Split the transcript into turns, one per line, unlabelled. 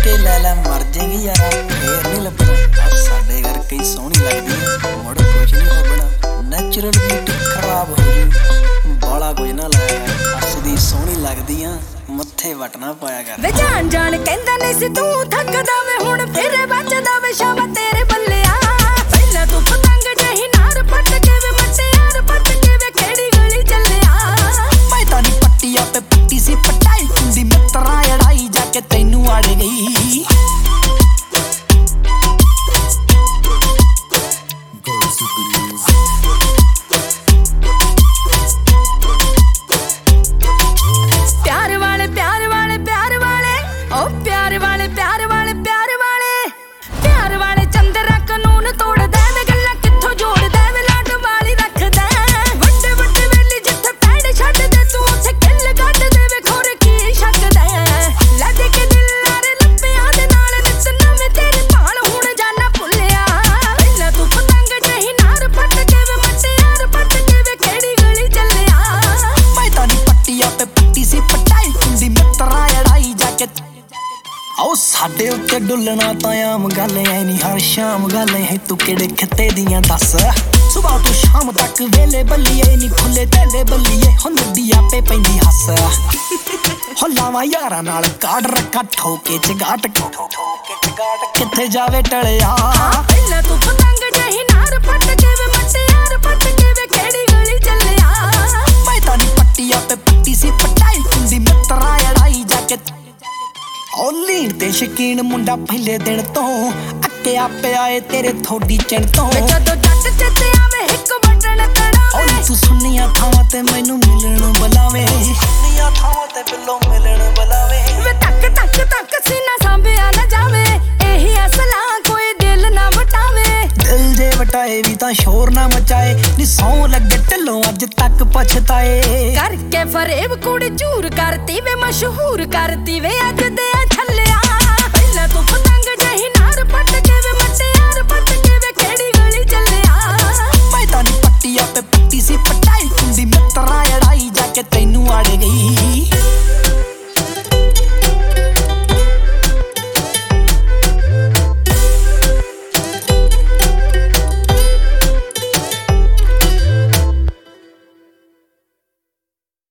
के लै लै मर जाएगी यारा फिर नहीं लभना। साडे घर कई सोहनी लगदी मुड़ कुछ नहीं लभना। नैचुरल ब्यूटी खराब हो जू बाला कुछ ना लाया कर। हसदी सोहनी लगदी मत्थे वटना पाया कर।
वे जान जान कहंदा नहीं सी तू थकदा वे हुण फिर बचदा वे शाबा तेरे बल्लिया। पहला तू पतंग जही नार पट के वे मटे यार पट के वे केड़ी गली चलिया।
मैं तानी पट्टिया पे पट्टी सी पटाई कुंडी मित्रा अड़ाई जाके तैनू आड़ गई।
प्यार वाले प्यार वाले प्यार वाले ओ प्यार वाले प्यार वाले प्यार वाले प्यार वाले चंद्रा कानून तोड़ दे वे गल्ला कित्थों जोड़ दे वे लाड वाली रख दे। वड्डे वड्डे वेली जिथे पैड़ छड्ड दे तू उत्थे किल कट दे वे खोरे की शक दे। लद के दिल नारे लप्पियां दे नाल नित नवें तेरे भाल हुण जाना भुल्लिया। पहला तू पतंग जही नार पट के वे मटे यार पट के वे केड़ी गली चलिया।
मैं तानी पट्टिया पे पट्टी सी पटाई कुंडी मित्रा अड़ाई जाके आओ साडे उत्ते डुलना तां आम गल ऐ नी हर शाम गल है तू केड़े खिते दियां दस। सुबह तू शाम तक वेले बल्लिए नी खुले तेले बल्लिए हो नदी आपे पैंदी हस। हो लावां यारां नाल काड़ रखा ठोके चगाट किथे जावे टलिया।
पहला तू पतंग जही नार पट के वे मटे यार पट के वे केड़ी गली चलिया।
मैं तानी पट्टिया पे पट्टी सी पटाई कुंडी मित्रा अड़ाई जाके ओ लीन ते शकीन मुंडा पहले दिन तो अक्के आपे आए तेरे थोड़ी चिण तो।
जदों जट चेते आवे हिक बटन तड़ावे
ओ तू सुनिया थावां ते मैनू मिलण बुलावे। सुनिया थावां ते बिल्लो मिलण बुलावे।
वे तक तक तक सीना सांभिया ना जावे एही असला कोई दिल ना वटावे।
दिल जे वटाए भी तां शोर ना मचाए नी सौ लगे ढिल्लों अज तक पछताए।
करके फरेब कुड़ी चूर करती वे मशहूर करती वे अज दे छल्लिया। पहला तू पतंग जही नार पट